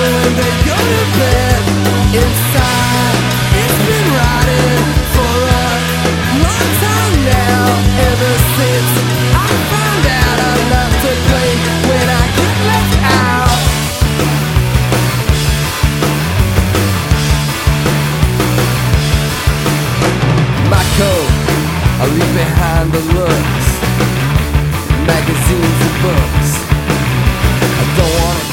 when they go to bed. Inside, it's been rotting for a long time now. Ever since I found out I love to play when I get left out. My coat, I leave behind the looks, magazines and books.